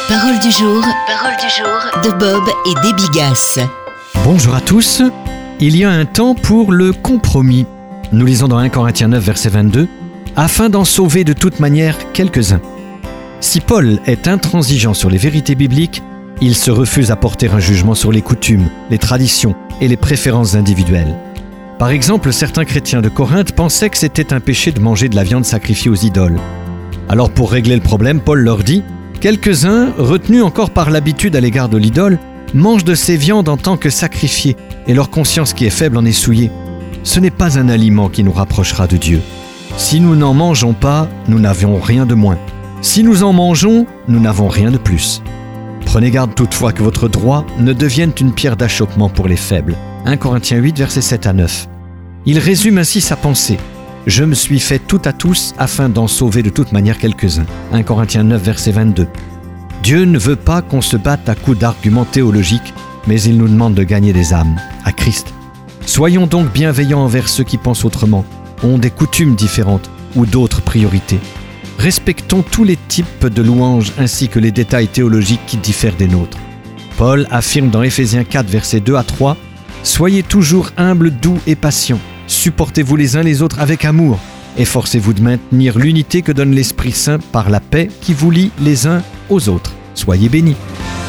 Parole du jour de Bob et Debbie Gass. Bonjour à tous. Il y a un temps pour le compromis. Nous lisons dans 1 Corinthiens 9, verset 22, « Afin d'en sauver de toute manière quelques-uns ». Si Paul est intransigeant sur les vérités bibliques, il se refuse à porter un jugement sur les coutumes, les traditions et les préférences individuelles. Par exemple, certains chrétiens de Corinthe pensaient que c'était un péché de manger de la viande sacrifiée aux idoles. Alors pour régler le problème, Paul leur dit « Quelques-uns, retenus encore par l'habitude à l'égard de l'idole, mangent de ces viandes en tant que sacrifiées, et leur conscience qui est faible en est souillée. Ce n'est pas un aliment qui nous rapprochera de Dieu. Si nous n'en mangeons pas, nous n'avons rien de moins. Si nous en mangeons, nous n'avons rien de plus. Prenez garde toutefois que votre droit ne devienne une pierre d'achoppement pour les faibles. » 1 Corinthiens 8, versets 7 à 9. Il résume ainsi sa pensée. « Je me suis fait tout à tous afin d'en sauver de toute manière quelques-uns. » 1 Corinthiens 9, verset 22. Dieu ne veut pas qu'on se batte à coups d'arguments théologiques, mais il nous demande de gagner des âmes à Christ. Soyons donc bienveillants envers ceux qui pensent autrement, ont des coutumes différentes ou d'autres priorités. Respectons tous les types de louanges ainsi que les détails théologiques qui diffèrent des nôtres. Paul affirme dans Éphésiens 4, versets 2 à 3, « Soyez toujours humbles, doux et patients. Supportez-vous les uns les autres avec amour. Efforcez-vous de maintenir l'unité que donne l'Esprit Saint par la paix qui vous lie les uns aux autres. Soyez bénis. »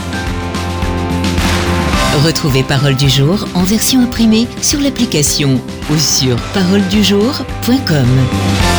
Retrouvez Parole du jour en version imprimée sur l'application ou sur paroledujour.com.